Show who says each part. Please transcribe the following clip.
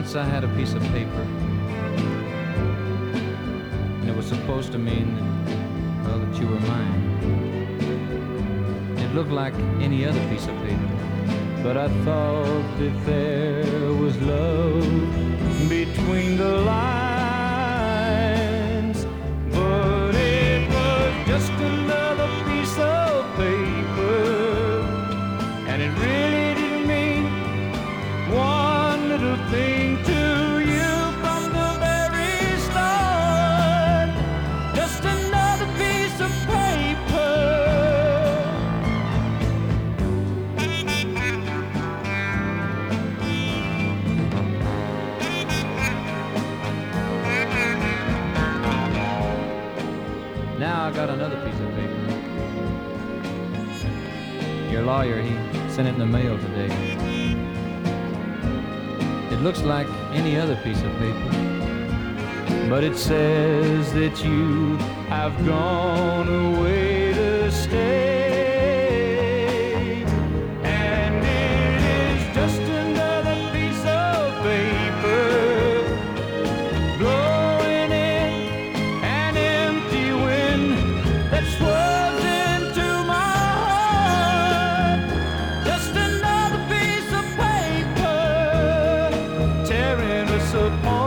Speaker 1: Once I had a piece of paper, and it was supposed to mean that, well, that you were mine. It looked like any other piece of paper, but I thought that there was love between the lines. But it was just another piece of paper, and it really didn't mean one little thing to you from the very start. Just another piece of paper. Now I got another piece of paper. Your lawyer, he sent it in the mail today. It looks like any other piece of paper, but it says that you have gone away to stay. And it is just another piece of paper, blowing in an empty wind that swirls into my heart. Just another piece of paper tearing us apart.